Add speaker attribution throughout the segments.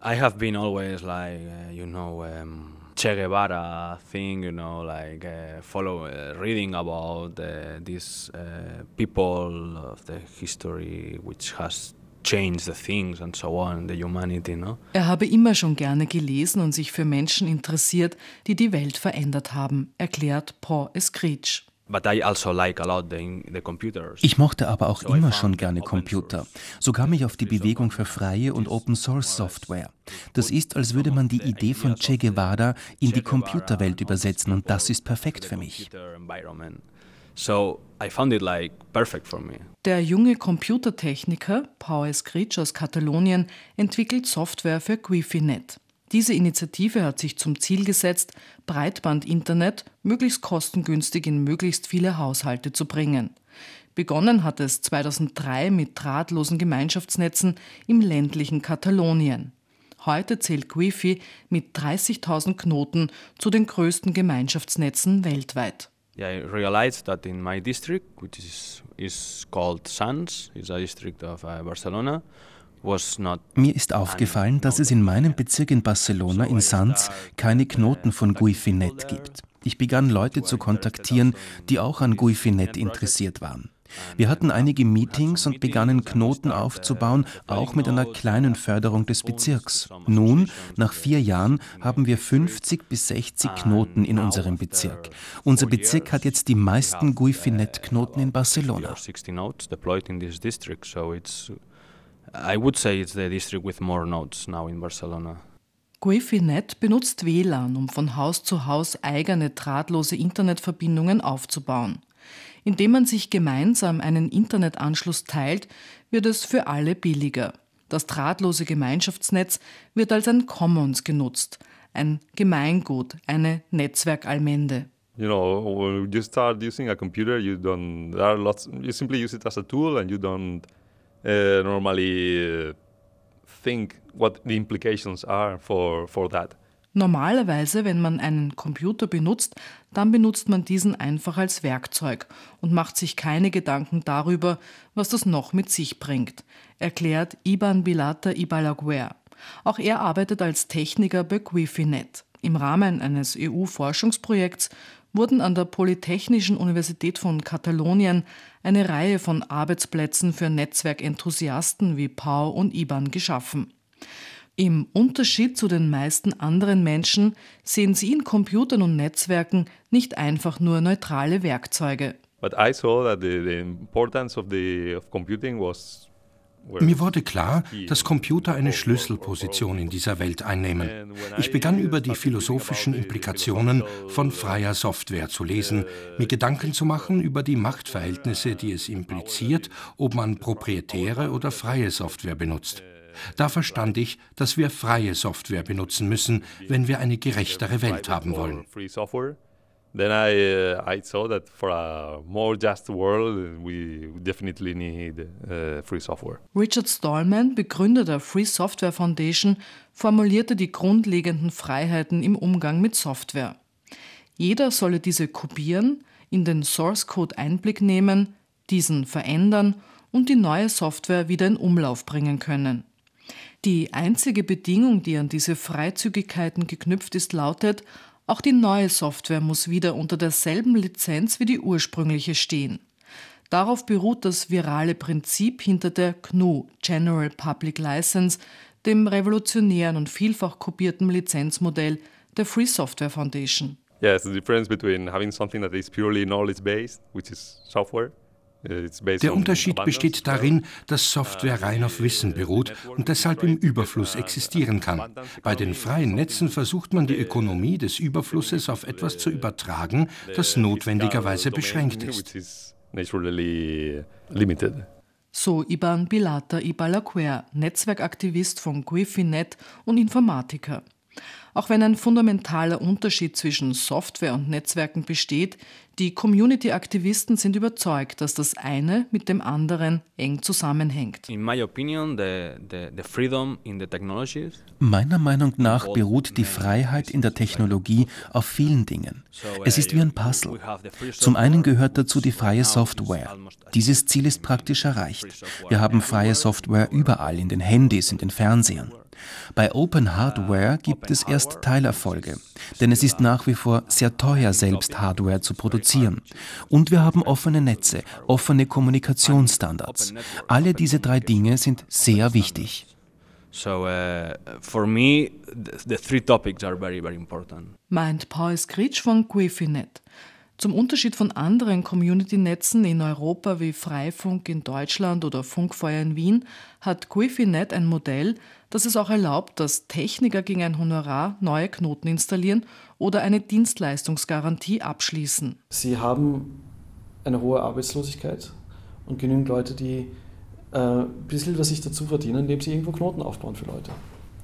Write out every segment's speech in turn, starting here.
Speaker 1: I have been always like, Che Guevara thing, reading about these people of the history which has changed the things and so on, the humanity, no?
Speaker 2: Er habe immer schon gerne gelesen und sich für Menschen interessiert, die die Welt verändert haben, erklärt Paul Eskridge.
Speaker 3: Ich mochte aber auch immer schon gerne Computer. So kam ich auf die Bewegung für freie und Open-Source-Software. Das ist, als würde man die Idee von Che Guevara in die Computerwelt übersetzen und das ist perfekt für mich.
Speaker 2: Der junge Computertechniker Paul Eskridge aus Katalonien entwickelt Software für Guifi.net. Diese Initiative hat sich zum Ziel gesetzt, Breitband-Internet möglichst kostengünstig in möglichst viele Haushalte zu bringen. Begonnen hat es 2003 mit drahtlosen Gemeinschaftsnetzen im ländlichen Katalonien. Heute zählt Guifi mit 30.000 Knoten zu den größten Gemeinschaftsnetzen weltweit.
Speaker 1: Yeah, I realized that in my district, which is called Sants, is a district of Barcelona.
Speaker 3: Mir ist aufgefallen, dass es in meinem Bezirk in Barcelona in Sants keine Knoten von Guifi.net gibt. Ich begann Leute zu kontaktieren, die auch an Guifi.net interessiert waren. Wir hatten einige Meetings und begannen Knoten aufzubauen, auch mit einer kleinen Förderung des Bezirks. Nun, nach 4 Jahren, haben wir 50 bis 60 Knoten in unserem Bezirk. Unser Bezirk hat jetzt die meisten Guifi.net-Knoten in Barcelona.
Speaker 1: I would say it's the district with more nodes now in Barcelona.
Speaker 2: Guifi.net benutzt WLAN, um von Haus zu Haus eigene drahtlose Internetverbindungen aufzubauen. Indem man sich gemeinsam einen Internetanschluss teilt, wird es für alle billiger. Das drahtlose Gemeinschaftsnetz wird als ein Commons genutzt, ein Gemeingut, eine Netzwerkallmende.
Speaker 4: When you start using a computer, you simply use it as a tool and you don't normally think what the implications are for that.
Speaker 2: Normalerweise, wenn man einen Computer benutzt, dann benutzt man diesen einfach als Werkzeug und macht sich keine Gedanken darüber, was das noch mit sich bringt, erklärt Iban Bilata Ibalaguer. Auch er arbeitet als Techniker bei Guifi.net. Im Rahmen eines EU-Forschungsprojekts wurden an der Polytechnischen Universität von Katalonien eine Reihe von Arbeitsplätzen für Netzwerkenthusiasten wie Pau und Iban geschaffen. Im Unterschied zu den meisten anderen Menschen sehen sie in Computern und Netzwerken nicht einfach nur neutrale Werkzeuge.
Speaker 4: But I saw that the importance of computing was.
Speaker 5: Mir wurde klar, dass Computer eine Schlüsselposition in dieser Welt einnehmen. Ich begann über die philosophischen Implikationen von freier Software zu lesen, mir Gedanken zu machen über die Machtverhältnisse, die es impliziert, ob man proprietäre oder freie Software benutzt. Da verstand ich, dass wir freie Software benutzen müssen, wenn wir eine gerechtere Welt haben wollen.
Speaker 4: Then I saw that for a more just world, we definitely need free software.
Speaker 2: Richard Stallman, Begründer der Free Software Foundation, formulierte die grundlegenden Freiheiten im Umgang mit Software. Jeder solle diese kopieren, in den Source Code Einblick nehmen, diesen verändern und die neue Software wieder in Umlauf bringen können. Die einzige Bedingung, die an diese Freizügigkeiten geknüpft ist, lautet: Auch die neue Software muss wieder unter derselben Lizenz wie die ursprüngliche stehen. Darauf beruht das virale Prinzip hinter der GNU, General Public License, dem revolutionären und vielfach kopierten Lizenzmodell der Free Software Foundation.
Speaker 4: Yeah, it's the difference between having something that is purely knowledge-based, which is software.
Speaker 5: Der Unterschied besteht darin, dass Software rein auf Wissen beruht und deshalb im Überfluss existieren kann. Bei den freien Netzen versucht man die Ökonomie des Überflusses auf etwas zu übertragen, das notwendigerweise beschränkt ist.
Speaker 2: So Iban Bilata Ibalaguer, Netzwerkaktivist von Guifi.net und Informatiker. Auch wenn ein fundamentaler Unterschied zwischen Software und Netzwerken besteht, Die Community-Aktivisten sind überzeugt, dass das eine mit dem anderen eng zusammenhängt.
Speaker 1: In my opinion, the freedom in the technologies.
Speaker 3: Meiner Meinung nach beruht die Freiheit in der Technologie auf vielen Dingen. Es ist wie ein Puzzle. Zum einen gehört dazu die freie Software. Dieses Ziel ist praktisch erreicht. Wir haben freie Software überall, in den Handys, in den Fernsehern. Bei Open Hardware gibt es erst Teilerfolge, denn es ist nach wie vor sehr teuer, selbst Hardware zu produzieren. Und wir haben offene Netze, offene Kommunikationsstandards. Alle diese 3 Dinge sind sehr wichtig.
Speaker 1: So for me, the 3 topics are very, very important.
Speaker 2: Meint Paul Skritsch von Guifinet. Zum Unterschied von anderen Community-Netzen in Europa wie Freifunk in Deutschland oder Funkfeuer in Wien hat Guifinet ein Modell, das es auch erlaubt, dass Techniker gegen ein Honorar neue Knoten installieren oder eine Dienstleistungsgarantie abschließen.
Speaker 6: Sie haben eine hohe Arbeitslosigkeit und genügend Leute, die ein bisschen was sich dazu verdienen, indem sie irgendwo Knoten aufbauen für Leute.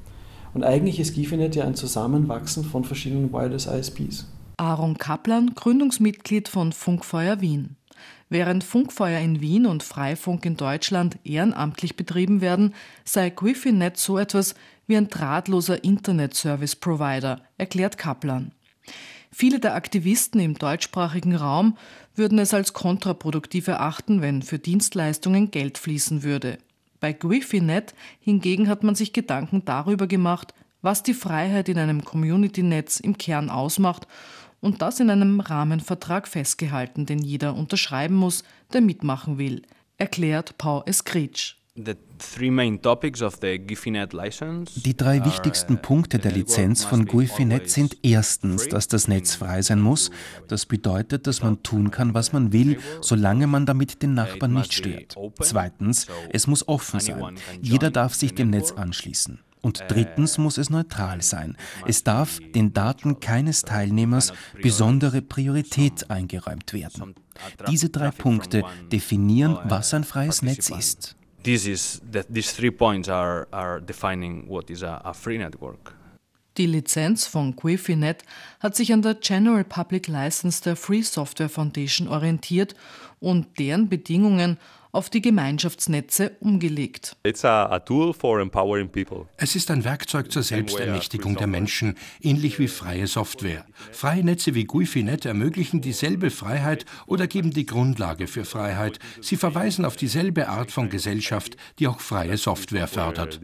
Speaker 6: Und eigentlich ist Guifinet ja ein Zusammenwachsen von verschiedenen Wireless ISPs.
Speaker 2: Aaron Kaplan, Gründungsmitglied von Funkfeuer Wien. Während Funkfeuer in Wien und Freifunk in Deutschland ehrenamtlich betrieben werden, sei Guifinet so etwas wie ein drahtloser Internet-Service-Provider, erklärt Kaplan. Viele der Aktivisten im deutschsprachigen Raum würden es als kontraproduktiv erachten, wenn für Dienstleistungen Geld fließen würde. Bei Guifinet hingegen hat man sich Gedanken darüber gemacht, was die Freiheit in einem Community-Netz im Kern ausmacht und das in einem Rahmenvertrag festgehalten, den jeder unterschreiben muss, der mitmachen will, erklärt Paul Skritsch.
Speaker 1: The 3 main topics of the Guifinet license.
Speaker 3: Die 3 wichtigsten Punkte der Lizenz von Guifinet sind erstens, dass das Netz frei sein muss. Das bedeutet, dass man tun kann, was man will, solange man damit den Nachbarn nicht stört. Zweitens, es muss offen sein. Jeder darf sich dem Netz anschließen. Und drittens muss es neutral sein. Es darf den Daten keines Teilnehmers besondere Priorität eingeräumt werden. Diese 3 Punkte definieren, was ein freies Netz ist.
Speaker 1: These 3 points are defining what is a free network.
Speaker 2: Die Lizenz von Guifinet hat sich an der General Public License der Free Software Foundation orientiert und deren Bedingungen auf die Gemeinschaftsnetze umgelegt.
Speaker 4: It's a tool for empowering people.
Speaker 5: Es ist ein Werkzeug zur Selbstermächtigung der Menschen, ähnlich wie freie Software. Freie Netze wie Guifinet ermöglichen dieselbe Freiheit oder geben die Grundlage für Freiheit. Sie verweisen auf dieselbe Art von Gesellschaft, die auch freie Software fördert.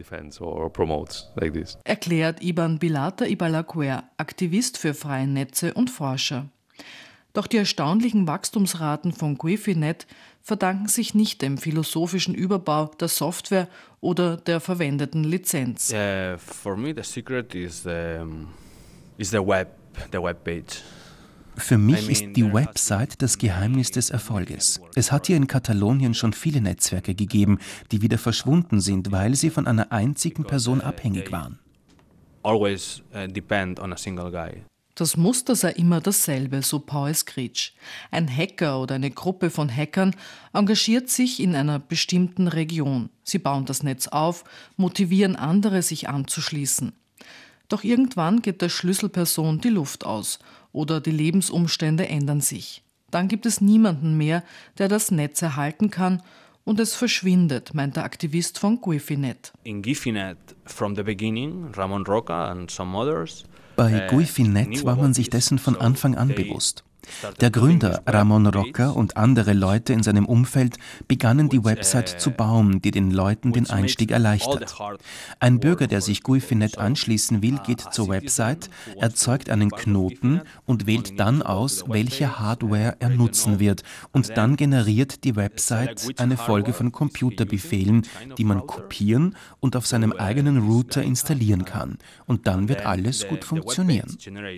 Speaker 2: Erklärt Iban Bilata Ibalaguer, Aktivist für freie Netze und Forscher. Doch die erstaunlichen Wachstumsraten von Guifinet verdanken sich nicht dem philosophischen Überbau der Software oder der verwendeten Lizenz.
Speaker 1: For me the secret is the webpage.
Speaker 3: Für mich ist die Website das Geheimnis des Erfolges. Es hat hier in Katalonien schon viele Netzwerke gegeben, die wieder verschwunden sind, weil sie von einer einzigen Person abhängig waren.
Speaker 1: Always depend on a single guy.
Speaker 2: Das Muster sei immer dasselbe, so Paul Skritsch. Ein Hacker oder eine Gruppe von Hackern engagiert sich in einer bestimmten Region. Sie bauen das Netz auf, motivieren andere, sich anzuschließen. Doch irgendwann geht der Schlüsselperson die Luft aus oder die Lebensumstände ändern sich. Dann gibt es niemanden mehr, der das Netz erhalten kann und es verschwindet, meint der Aktivist von Guifinet.
Speaker 1: In Guifinet from the beginning, Ramon Roca and some others.
Speaker 3: Bei Guifinet war man sich dessen von Anfang an bewusst. Der Gründer Ramon Roca und andere Leute in seinem Umfeld begannen die Website zu bauen, die den Leuten den Einstieg erleichtert. Ein Bürger, der sich Guifinet anschließen will, geht zur Website, erzeugt einen Knoten und wählt dann aus, welche Hardware er nutzen wird. Und dann generiert die Website eine Folge von Computerbefehlen, die man kopieren und auf seinem eigenen Router installieren kann. Und dann wird alles gut funktionieren.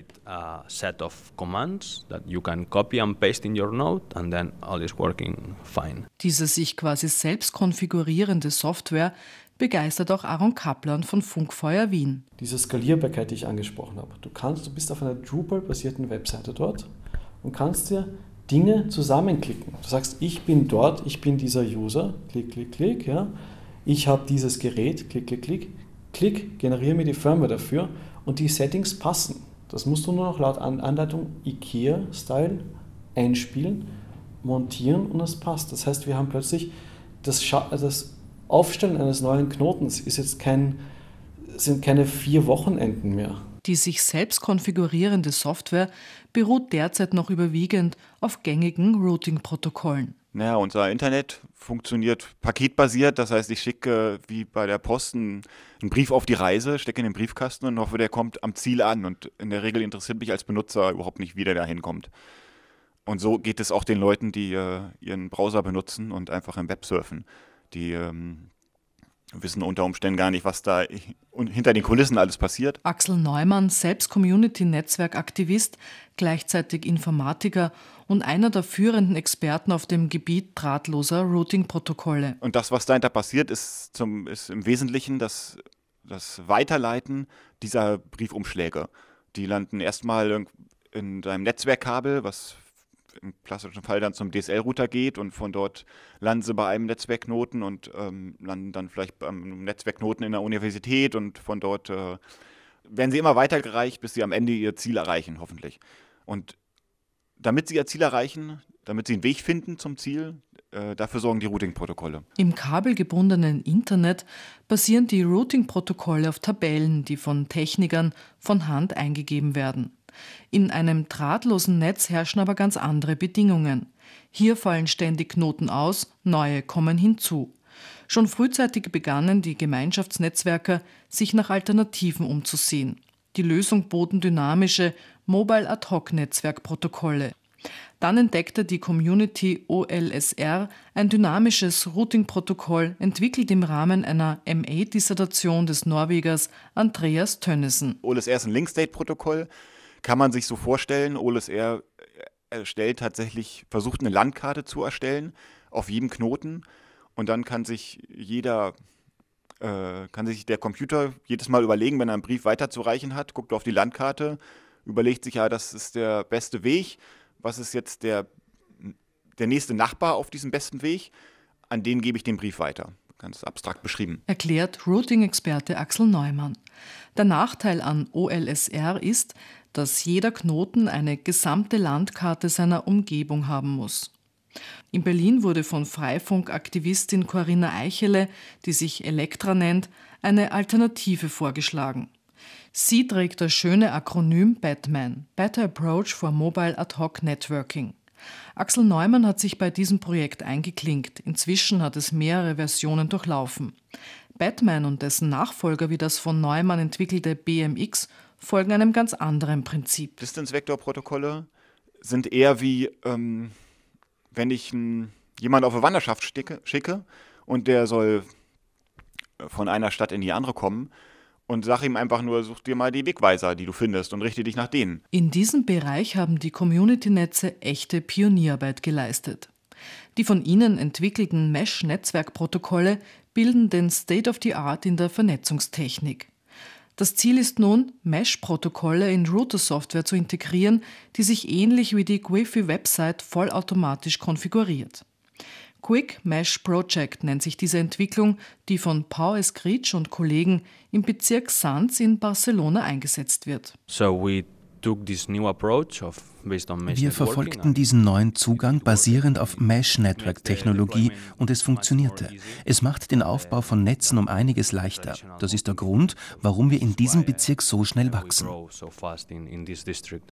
Speaker 1: You can copy and paste in your node and then all is working fine.
Speaker 2: Diese sich quasi selbst konfigurierende Software begeistert auch Aaron Kaplan von Funkfeuer Wien.
Speaker 6: Diese Skalierbarkeit, die ich angesprochen habe. Du bist auf einer Drupal-basierten Webseite dort und kannst dir Dinge zusammenklicken. Du sagst, ich bin dort, ich bin dieser User, klick, klick, klick, ja. Ich habe dieses Gerät, klick, klick, klick, klick, generiere mir die Firmware dafür und die Settings passen. Das musst du nur noch laut Anleitung IKEA-Style einspielen, montieren und es passt. Das heißt, wir haben plötzlich das Aufstellen eines neuen Knotens sind keine 4 Wochenenden mehr.
Speaker 2: Die sich selbst konfigurierende Software beruht derzeit noch überwiegend auf gängigen Routing-Protokollen.
Speaker 7: Naja, unser Internet funktioniert paketbasiert, das heißt, ich schicke wie bei der Post einen Brief auf die Reise, stecke in den Briefkasten und hoffe, der kommt am Ziel an. Und in der Regel interessiert mich als Benutzer überhaupt nicht, wie der da hinkommt. Und so geht es auch den Leuten, die ihren Browser benutzen und einfach im Web surfen. Die wissen unter Umständen gar nicht, was da hinter den Kulissen alles passiert.
Speaker 2: Axel Neumann, selbst Community-Netzwerkaktivist, gleichzeitig Informatiker und einer der führenden Experten auf dem Gebiet drahtloser Routing-Protokolle.
Speaker 7: Und das, was dahinter passiert, ist im Wesentlichen das Weiterleiten dieser Briefumschläge. Die landen erstmal in deinem Netzwerkkabel, was im klassischen Fall dann zum DSL-Router geht, und von dort landen sie bei einem Netzwerkknoten und landen dann vielleicht beim Netzwerkknoten in der Universität, und von dort werden sie immer weitergereicht, bis sie am Ende ihr Ziel erreichen, hoffentlich. Und damit sie ihr Ziel erreichen, damit sie einen Weg finden zum Ziel, dafür sorgen die Routing-Protokolle.
Speaker 2: Im kabelgebundenen Internet basieren die Routing-Protokolle auf Tabellen, die von Technikern von Hand eingegeben werden. In einem drahtlosen Netz herrschen aber ganz andere Bedingungen. Hier fallen ständig Knoten aus, neue kommen hinzu. Schon frühzeitig begannen die Gemeinschaftsnetzwerker, sich nach Alternativen umzusehen. Die Lösung boten dynamische Mobile-Ad-Hoc-Netzwerkprotokolle. Dann entdeckte die Community OLSR ein dynamisches Routing-Protokoll, entwickelt im Rahmen einer MA-Dissertation des Norwegers Andreas Tønnesen.
Speaker 7: OLSR ist ein Link-State-Protokoll. Kann man sich so vorstellen, OLSR versucht eine Landkarte zu erstellen auf jedem Knoten, und dann kann sich der Computer jedes Mal überlegen, wenn er einen Brief weiterzureichen hat, guckt auf die Landkarte, überlegt sich, ja, das ist der beste Weg, was ist jetzt der nächste Nachbar auf diesem besten Weg, an den gebe ich den Brief weiter. Ganz abstrakt beschrieben.
Speaker 2: Erklärt Routing-Experte Axel Neumann. Der Nachteil an OLSR ist, dass jeder Knoten eine gesamte Landkarte seiner Umgebung haben muss. In Berlin wurde von Freifunk-Aktivistin Corinna Eichele, die sich Elektra nennt, eine Alternative vorgeschlagen. Sie trägt das schöne Akronym BATMAN, Better Approach for Mobile Ad-Hoc Networking. Axel Neumann hat sich bei diesem Projekt eingeklinkt. Inzwischen hat es mehrere Versionen durchlaufen. BATMAN und dessen Nachfolger wie das von Neumann entwickelte BMX folgen einem ganz anderen Prinzip.
Speaker 7: Distance-Vector-Protokolle sind eher wie, wenn ich jemanden auf eine Wanderschaft schicke und der soll von einer Stadt in die andere kommen, und sag ihm einfach nur, such dir mal die Wegweiser, die du findest, und richte dich nach denen.
Speaker 2: In diesem Bereich haben die Community-Netze echte Pionierarbeit geleistet. Die von ihnen entwickelten Mesh-Netzwerkprotokolle bilden den State of the Art in der Vernetzungstechnik. Das Ziel ist nun, Mesh-Protokolle in Router-Software zu integrieren, die sich ähnlich wie die Quiffy-Website vollautomatisch konfiguriert. Quick Mesh Project nennt sich diese Entwicklung, die von Pau Escrich und Kollegen im Bezirk Sants in Barcelona eingesetzt wird.
Speaker 3: Wir verfolgten diesen neuen Zugang basierend auf Mesh-Network-Technologie, und es funktionierte. Es macht den Aufbau von Netzen um einiges leichter. Das ist der Grund, warum wir in diesem Bezirk so schnell wachsen.